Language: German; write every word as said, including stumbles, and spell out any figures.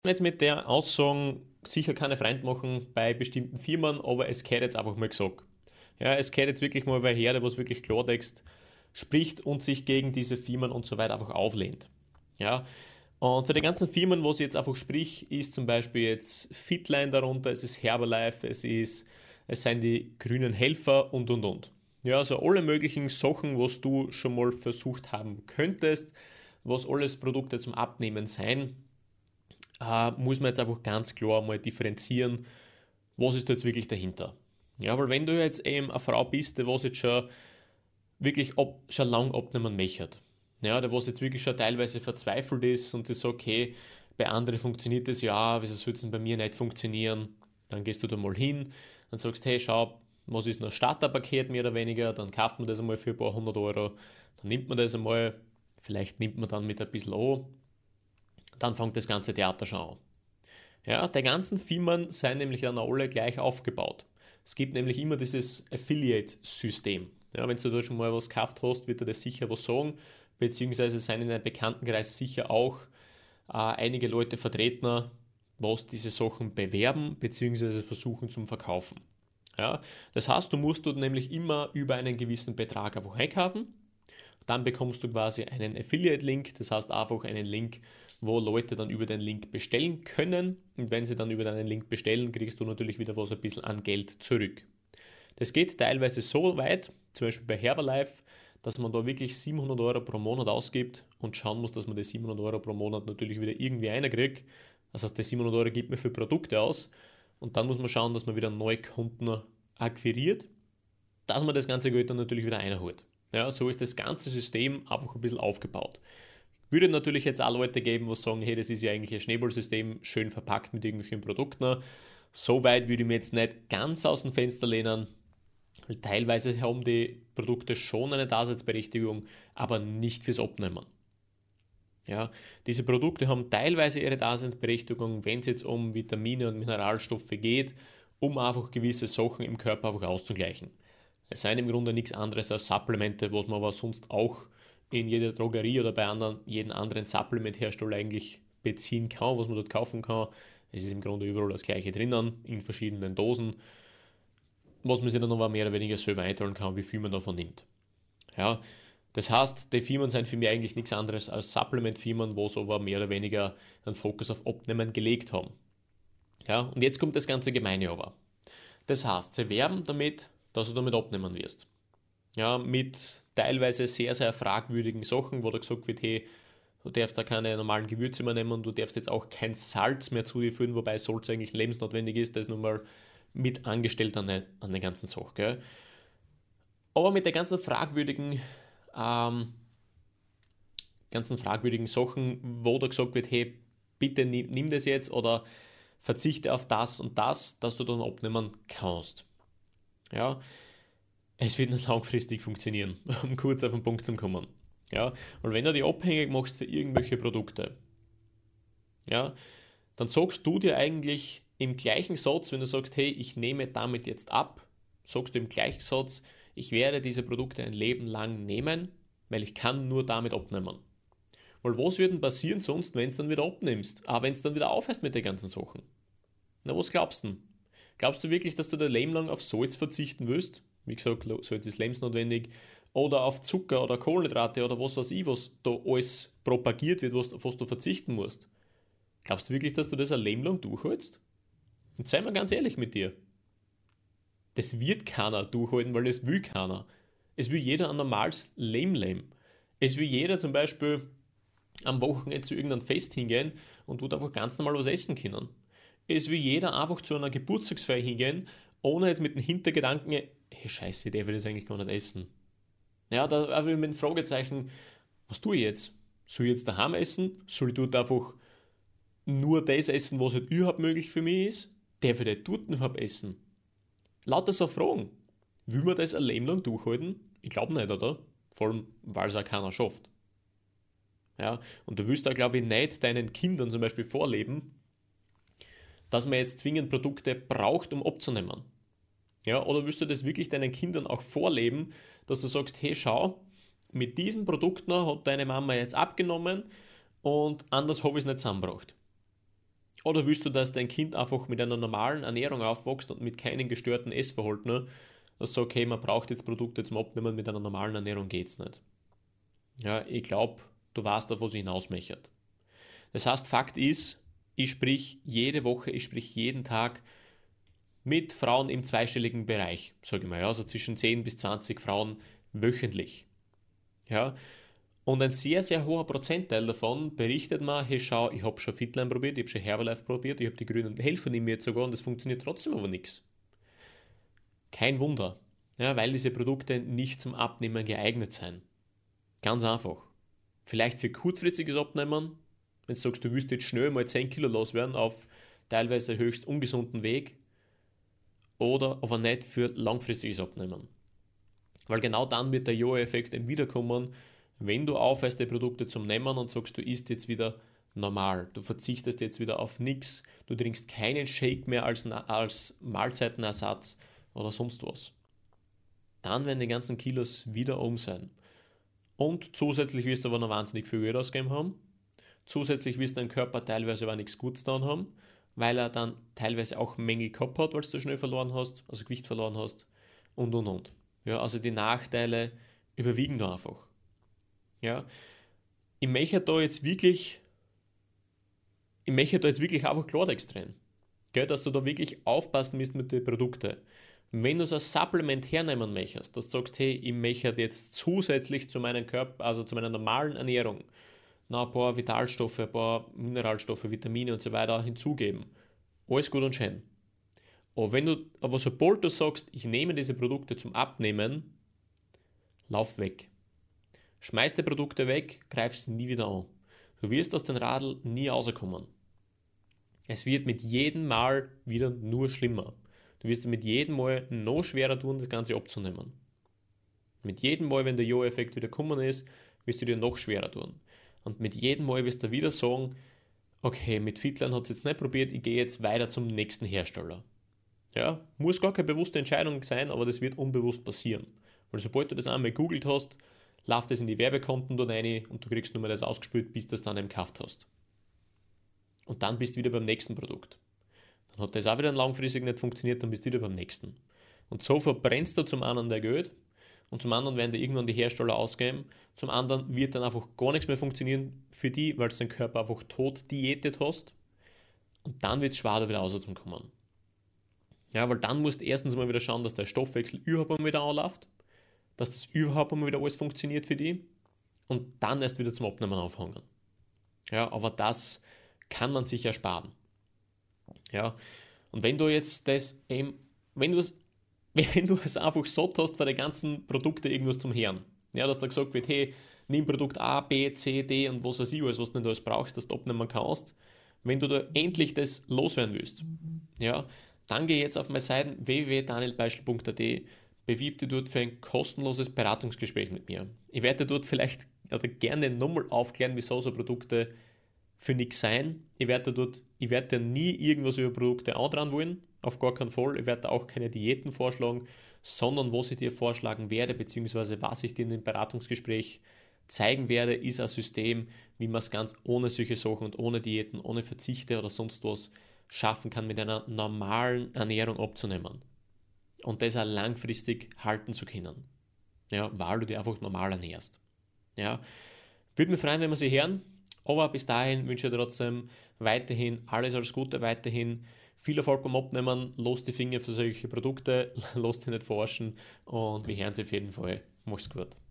Jetzt mit der Aussage sicher keine Freund machen bei bestimmten Firmen, aber es gehört jetzt einfach mal gesagt. Ja, es gehört jetzt wirklich mal wer her, der was wirklich Klartext spricht und sich gegen diese Firmen und so weiter einfach auflehnt. Ja, und für die ganzen Firmen, wo sie jetzt einfach spricht, ist zum Beispiel jetzt Fitline darunter, es ist Herbalife, es ist, es sind die grünen Helfer und und und. Ja, also alle möglichen Sachen, was du schon mal versucht haben könntest, was alles Produkte zum Abnehmen sein, äh, muss man jetzt einfach ganz klar mal differenzieren, was ist da jetzt wirklich dahinter. Ja, weil wenn du jetzt eben eine Frau bist, die was jetzt schon wirklich ab, schon lang abnehmen möchte, ja, der was jetzt wirklich schon teilweise verzweifelt ist und sie sagt, okay, bei anderen funktioniert das ja, wieso soll es denn bei mir nicht funktionieren? Dann gehst du da mal hin und sagst, hey, schau, was ist ein Starterpaket mehr oder weniger, dann kauft man das einmal für ein paar hundert Euro, dann nimmt man das einmal, vielleicht nimmt man dann mit ein bisschen an, dann fängt das ganze Theater schon an. Ja, die ganzen Firmen sind nämlich dann alle gleich aufgebaut. Es gibt nämlich immer dieses Affiliate-System. Ja, wenn du da schon mal was gekauft hast, wird dir das sicher was sagen, beziehungsweise sind in einem Bekanntenkreis sicher auch äh, einige Leute vertreten, was diese Sachen bewerben, beziehungsweise versuchen zum Verkaufen. Ja, das heißt, du musst du nämlich immer über einen gewissen Betrag einfach einkaufen. Dann bekommst du quasi einen Affiliate-Link, das heißt einfach einen Link, wo Leute dann über den Link bestellen können. Und wenn sie dann über deinen Link bestellen, kriegst du natürlich wieder was ein bisschen an Geld zurück. Das geht teilweise so weit, zum Beispiel bei Herbalife, dass man da wirklich siebenhundert Euro pro Monat ausgibt und schauen muss, dass man die siebenhundert Euro pro Monat natürlich wieder irgendwie reinkriegt. Das heißt, die siebenhundert Euro gibt man für Produkte aus und dann muss man schauen, dass man wieder neue Kunden akquiriert, dass man das ganze Geld dann natürlich wieder einholt. Ja, so ist das ganze System einfach ein bisschen aufgebaut. Würde natürlich jetzt auch Leute geben, die sagen, hey, das ist ja eigentlich ein Schneeballsystem, schön verpackt mit irgendwelchen Produkten. So weit würde ich mir jetzt nicht ganz aus dem Fenster lehnen. Teilweise haben die Produkte schon eine Daseinsberechtigung, aber nicht fürs Abnehmen. Ja, diese Produkte haben teilweise ihre Daseinsberechtigung, wenn es jetzt um Vitamine und Mineralstoffe geht, um einfach gewisse Sachen im Körper einfach auszugleichen. Es seien im Grunde nichts anderes als Supplemente, was man aber sonst auch in jeder Drogerie oder bei anderen, jedem anderen Supplement-Hersteller eigentlich beziehen kann, was man dort kaufen kann. Es ist im Grunde überall das gleiche drinnen, in verschiedenen Dosen, was man sich dann aber mehr oder weniger selber einteilen kann, wie viel man davon nimmt. Ja, das heißt, die Firmen sind für mich eigentlich nichts anderes als Supplement-Firmen, wo so aber mehr oder weniger einen Fokus auf Abnehmen gelegt haben. Ja, und jetzt kommt das ganze Gemeine aber. Das heißt, sie werben damit, dass du damit abnehmen wirst. Ja, mit teilweise sehr, sehr fragwürdigen Sachen, wo da gesagt wird, hey, du darfst da keine normalen Gewürze mehr nehmen, du darfst jetzt auch kein Salz mehr zu dir füllen, wobei Salz eigentlich lebensnotwendig ist, das ist nun mal mit angestellt an der, an der ganzen Sache. Gell? Aber mit der ganzen fragwürdigen, ähm, ganzen fragwürdigen Sachen, wo da gesagt wird, hey, bitte nimm, nimm das jetzt oder verzichte auf das und das, dass du dann abnehmen kannst. Ja, es wird nicht langfristig funktionieren, um kurz auf den Punkt zu kommen. Ja, und wenn du dich abhängig machst für irgendwelche Produkte, ja, dann sagst du dir eigentlich im gleichen Satz, wenn du sagst, hey, ich nehme damit jetzt ab, sagst du im gleichen Satz, ich werde diese Produkte ein Leben lang nehmen, weil ich kann nur damit abnehmen. Weil was wird denn passieren sonst, wenn du dann wieder abnimmst? Aber wenn du dann wieder aufhörst mit den ganzen Sachen? Na, was glaubst du denn? Glaubst du wirklich, dass du dein Leben lang auf Salz verzichten willst? Wie gesagt, Salz ist lebensnotwendig. Oder auf Zucker oder Kohlenhydrate oder was weiß ich, was da alles propagiert wird, auf was du verzichten musst. Glaubst du wirklich, dass du das ein Leben lang durchhältst? Und sei mal ganz ehrlich mit dir. Das wird keiner durchhalten, weil es will keiner. Es will jeder ein normales Leben leben. Es will jeder zum Beispiel am Wochenende zu irgendeinem Fest hingehen und tut einfach ganz normal was essen können. Es will jeder einfach zu einer Geburtstagsfeier hingehen, ohne jetzt mit dem Hintergedanken, hey Scheiße, ich darf das eigentlich gar nicht essen. Ja, da einfach mit dem Fragezeichen, was tue ich jetzt? Soll ich jetzt daheim essen? Soll ich dort einfach nur das essen, was halt überhaupt möglich für mich ist? Darf ich das dort überhaupt essen? Lauter so Fragen. Will man das ein Leben lang durchhalten? Ich glaube nicht, oder? Vor allem, weil es auch keiner schafft. Ja, und du willst da, glaube ich, nicht deinen Kindern zum Beispiel vorleben, dass man jetzt zwingend Produkte braucht, um abzunehmen. Ja, oder willst du das wirklich deinen Kindern auch vorleben, dass du sagst, hey, schau, mit diesen Produkten hat deine Mama jetzt abgenommen und anders habe ich es nicht zusammengebracht. Oder willst du, dass dein Kind einfach mit einer normalen Ernährung aufwächst und mit keinem gestörten Essverhalten, dass so, okay, man braucht jetzt Produkte zum Abnehmen, mit einer normalen Ernährung geht's nicht. Ja, ich glaube, du weißt, auf was ich hinausmöchte. Das heißt, Fakt ist, ich sprich jede Woche, ich sprich jeden Tag mit Frauen im zweistelligen Bereich, sage ich mal, ja, also zwischen zehn bis zwanzig Frauen wöchentlich. Ja, und ein sehr, sehr hoher Prozentteil davon berichtet mir, hey schau, ich habe schon Fitline probiert, ich habe schon Herbalife probiert, ich habe die grünen Helfer in mir jetzt sogar und das funktioniert trotzdem aber nichts. Kein Wunder, ja, weil diese Produkte nicht zum Abnehmen geeignet sind. Ganz einfach. Vielleicht für kurzfristiges Abnehmen, wenn du sagst, du willst jetzt schnell mal zehn Kilo loswerden auf teilweise höchst ungesunden Weg, oder aber nicht für langfristiges Abnehmen. Weil genau dann wird der Jojo-Effekt eben wiederkommen, wenn du aufhörst, die Produkte zum Nehmen und sagst, du isst jetzt wieder normal, du verzichtest jetzt wieder auf nichts, du trinkst keinen Shake mehr als, als Mahlzeitenersatz oder sonst was. Dann werden die ganzen Kilos wieder um sein. Und zusätzlich wirst du aber noch wahnsinnig viel Geld ausgegeben haben. Zusätzlich wirst dein Körper teilweise aber nichts Gutes getan haben, weil er dann teilweise auch Mängel gehabt hat, weil du schnell verloren hast, also Gewicht verloren hast und und und. Ja, also die Nachteile überwiegen da einfach. Ja, ich möchte da jetzt wirklich, ich möchte da jetzt wirklich einfach Klartext drehen. Gell, dass du da wirklich aufpassen musst mit den Produkten. Wenn du so ein Supplement hernehmen möchtest, dass du sagst, hey, ich möchte jetzt zusätzlich zu meinem Körper, also zu meiner normalen Ernährung, noch ein paar Vitalstoffe, ein paar Mineralstoffe, Vitamine und so weiter hinzugeben. Alles gut und schön. Aber wenn du, aber sobald du sagst, ich nehme diese Produkte zum Abnehmen, lauf weg. Schmeiß die Produkte weg, greif sie nie wieder an. Du wirst aus dem Radl nie rauskommen. Es wird mit jedem Mal wieder nur schlimmer. Du wirst mit jedem Mal noch schwerer tun, das Ganze abzunehmen. Mit jedem Mal, wenn der Jo-Effekt wieder gekommen ist, wirst du dir noch schwerer tun. Und mit jedem Mal wirst du wieder sagen, okay, mit Fitline hat es jetzt nicht probiert, ich gehe jetzt weiter zum nächsten Hersteller. Ja, muss gar keine bewusste Entscheidung sein, aber das wird unbewusst passieren. Weil sobald du das einmal gegoogelt hast, läuft das in die Werbekonten dort rein und du kriegst nur mal das ausgespielt, bis du das dann eben gekauft hast. Und dann bist du wieder beim nächsten Produkt. Dann hat das auch wieder langfristig nicht funktioniert, dann bist du wieder beim nächsten. Und so verbrennst du zum einen der Geld und zum anderen werden dir irgendwann die Hersteller ausgeben, zum anderen wird dann einfach gar nichts mehr funktionieren für die, weil du deinen Körper einfach tot diätet hast und dann wird es schwer, da wieder rauszukommen. Ja, weil dann musst du erstens mal wieder schauen, dass der Stoffwechsel überhaupt mal wieder anläuft, dass das überhaupt mal wieder alles funktioniert für die und dann erst wieder zum Abnehmen aufhängen. Ja, aber das kann man sich ersparen. Ja, und wenn du jetzt das eben, wenn du es, wenn du es einfach satt hast, für die ganzen Produkte irgendwas zum Hören, ja, dass da gesagt wird, hey, nimm Produkt A, B, C, D und was weiß ich alles, was du nicht alles brauchst, dass du abnehmen kannst, wenn du da endlich das loswerden willst, ja, dann geh jetzt auf meine Seite w w w punkt daniel beischel punkt a t, bewirb dich dort für ein kostenloses Beratungsgespräch mit mir. Ich werde dort vielleicht also gerne nochmal aufklären, wieso so Produkte für nichts sein. Ich werde dort, ich werde nie irgendwas über Produkte andran wollen, auf gar keinen Fall. Ich werde auch keine Diäten vorschlagen, sondern was ich dir vorschlagen werde, beziehungsweise was ich dir in dem Beratungsgespräch zeigen werde, ist ein System, wie man es ganz ohne solche Sachen und ohne Diäten, ohne Verzichte oder sonst was schaffen kann, mit einer normalen Ernährung abzunehmen. Und das auch langfristig halten zu können. Ja, weil du dich einfach normal ernährst. Ja, würde mich freuen, wenn wir sie hören. Aber bis dahin wünsche ich dir trotzdem weiterhin alles, alles Gute, weiterhin viel Erfolg beim Abnehmen. Los die Finger für solche Produkte, los dich nicht forschen und wir hören sie auf jeden Fall. Mach's gut.